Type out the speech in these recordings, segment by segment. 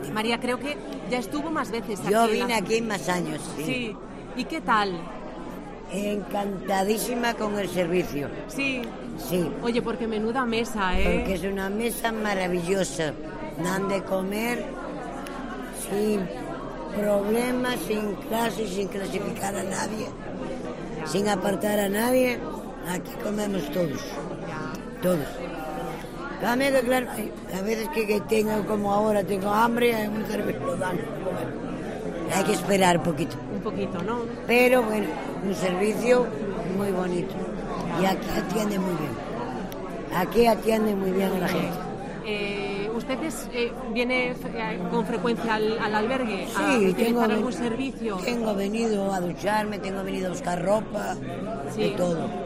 María, creo que ya estuvo más veces aquí. Yo vine aquí más años, sí. Sí. ¿Y qué tal? Encantadísima con el servicio. Sí. Sí. Oye, porque menuda mesa, ¿eh? Porque es una mesa maravillosa. Dan de comer sin problemas, sin clases, sin clasificar a nadie, sin apartar a nadie. Aquí comemos todos. Todos. También, claro, a veces que tengo, como ahora, tengo hambre, hay un servicio dan. Hay que esperar un poquito. Un poquito, ¿no? Pero bueno, un servicio muy bonito. Y aquí atiende muy bien. Aquí atiende muy bien a la gente. ¿Ustedes viene con frecuencia al albergue a utilizar algún servicio? Tengo venido a ducharme, tengo venido a buscar ropa, de todo.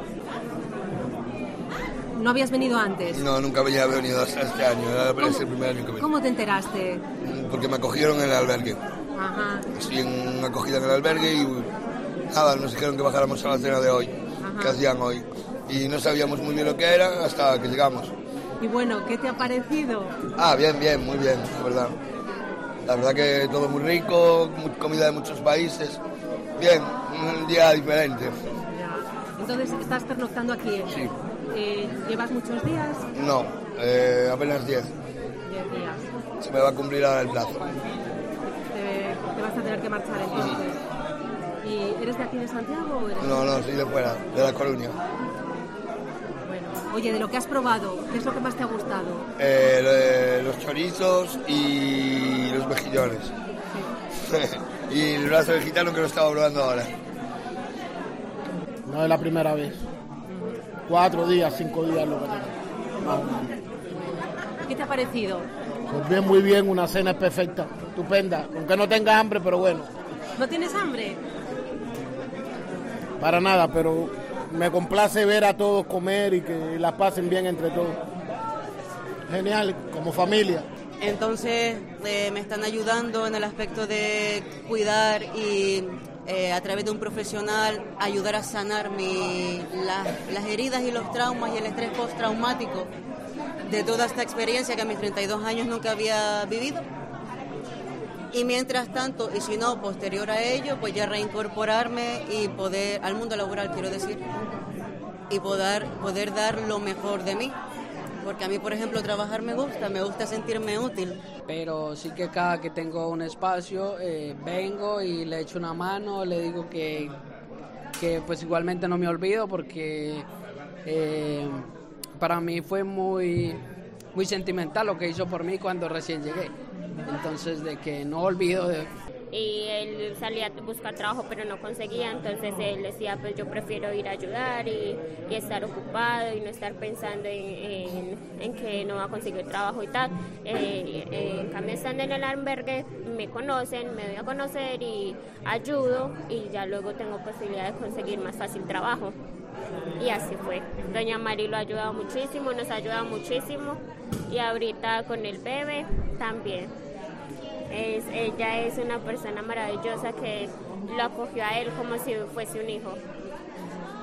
¿No habías venido antes? No, nunca había venido hasta este año, es el primer año que vengo. ¿Cómo te enteraste? Porque me acogieron en el albergue. Ajá. Estoy en acogida en el albergue y nada, nos dijeron que bajáramos a la cena de hoy, que hacían hoy. Y no sabíamos muy bien lo que era hasta que llegamos. Y bueno, ¿qué te ha parecido? Bien, muy bien, la verdad. La verdad que todo muy rico, comida de muchos países. Bien, un día diferente. Ya. Entonces, ¿estás pernoctando aquí? Sí. ¿Llevas muchos días? No, apenas 10. 10 días. Se me va a cumplir ahora el plazo. Te vas a tener que marchar entonces. ¿Y eres de aquí de Santiago o eres No, soy de fuera, de La Coruña. Bueno, oye, de lo que has probado, ¿qué es lo que más te ha gustado? Los chorizos y los mejillones. Sí. Y el brazo de gitano que lo estaba probando ahora. No es la primera vez. 4 días, 5 días lo que tengo. ¿Qué te ha parecido? Pues bien, muy bien, una cena perfecta, estupenda. Aunque no tenga hambre, pero bueno. ¿No tienes hambre? Para nada, pero me complace ver a todos comer y que la pasen bien entre todos. Genial, como familia. Entonces me están ayudando en el aspecto de cuidar y a través de un profesional ayudar a sanar las heridas y los traumas y el estrés postraumático de toda esta experiencia que a mis 32 años nunca había vivido. Y mientras tanto, y si no, posterior a ello, pues ya reincorporarme y poder, al mundo laboral quiero decir, y poder dar lo mejor de mí. Porque a mí, por ejemplo, trabajar me gusta sentirme útil. Pero sí que cada que tengo un espacio, vengo y le echo una mano, le digo que pues igualmente no me olvido porque para mí fue muy sentimental lo que hizo por mí cuando recién llegué. Entonces, de que no olvido y él salía a buscar trabajo pero no conseguía, entonces él decía pues yo prefiero ir a ayudar y estar ocupado y no estar pensando en que no va a conseguir trabajo y tal. En cambio estando en el albergue me conocen, me doy a conocer y ayudo y ya luego tengo posibilidad de conseguir más fácil trabajo. Y así fue. Doña Mari lo ha ayudado muchísimo, nos ha ayudado muchísimo y ahorita con el bebé también. Ella es una persona maravillosa que lo acogió a él como si fuese un hijo.